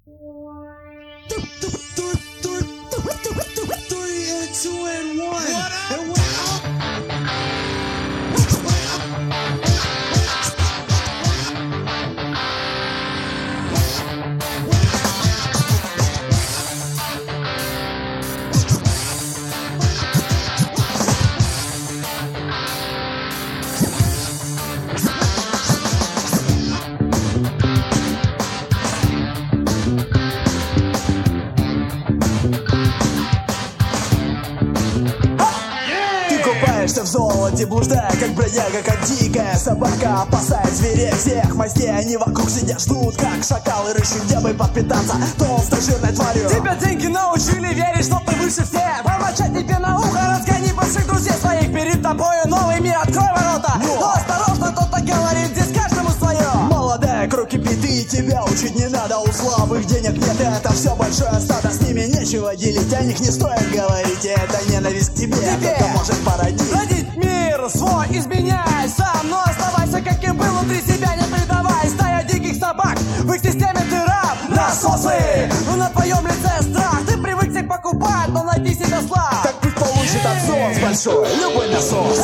В золоте блуждая, как бродяга, как дикая собака, опасаясь зверей всех мастей. Они вокруг сидят, ждут, как шакалы, рыщут, где бы подпитаться толстой жирной тварью. Тебя деньги научили верить, что ты выше всех. Помолчать тебе на ухо, разгони бывших друзей своих. Перед тобою новый мир, открой ворота. Но осторожно, кто-то говорит, здесь каждому свое. Молодая, кровь кипит, и тебя учить не надо. У слабых денег нет, это все большое стадо. С ними нечего делить, о них не стоит говорить. И это ненависть к тебе только может породить. Родить мир свой, изменяй сам, но оставайся, как и был, внутри себя не предавай. Стая диких собак, в их системе ты раб. Насосы, но на твоем лице страх. Ты привык всех покупать, но найди себя слаб. Так пусть получит отсос большой, любой насос.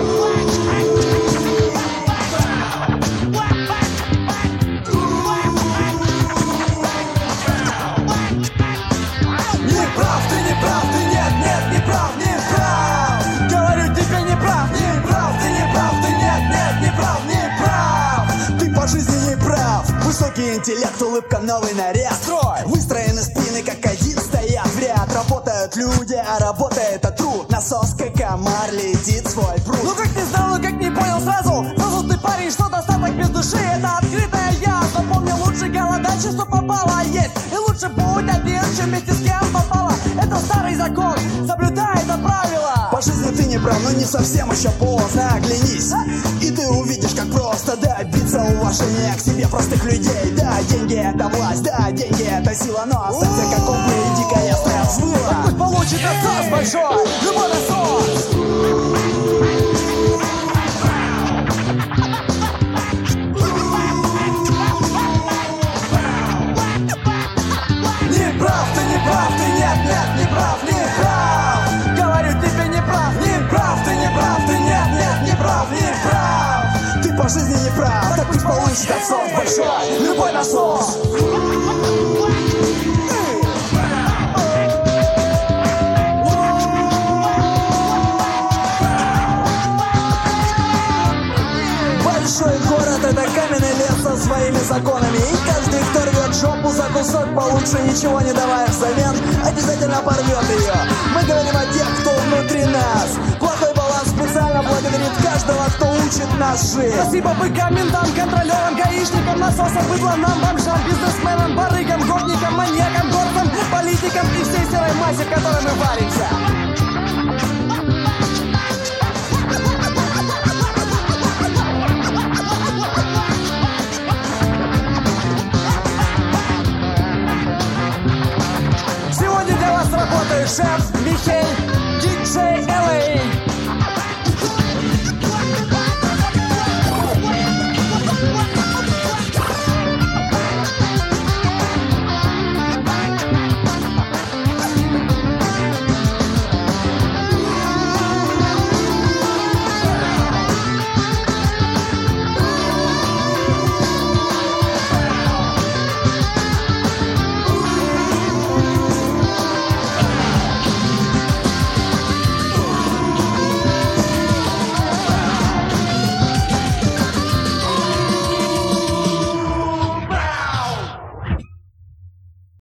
По жизни не прав. Высокий интеллект, улыбка, новый наряд. Строй! Выстроены спины, как один, стоят в ряд. Работают люди, а работа это труд. Насос, как комар, летит свой пруд. Ну как не знал, ну как не понял сразу. Сразу ты парень, что достаток без души. Это открытая я, но помню, лучше голодать, что попало есть. И лучше будь один, чем вместе с кем попало. Это старый закон, соблюдай это правило. По жизни ты не прав, но не совсем еще поздно. Оглянись, и ты увидишь, как просто добиться уважения к себе простых людей. Да, деньги это власть, да, деньги это сила, но останься как он, и дикая стая взвыла. Пусть получит отсос большой, любой насос. Не прав, ты нет, не прав, не прав. Говорю тебе не прав, не прав, ты нет, не прав, не прав. Ты по жизни не прав, так пусть получит отсос большой, любой насос. Большой город — это каменный лес со своими законами. И каждый, кто рвет жопу за кусок получше, ничего не давая взамен, обязательно порвет ее. Мы говорим о тех, кто внутри нас. Плохой баланс специально благодарит каждого, кто учит нас жить. Спасибо быкам, ментам, контролерам, гаишникам, насосам, быдланам, бомжам, бизнесменам, барыгам, гопникам, маньякам, горцам, политикам и всей серой массе, в которой мы варимся. Шеф,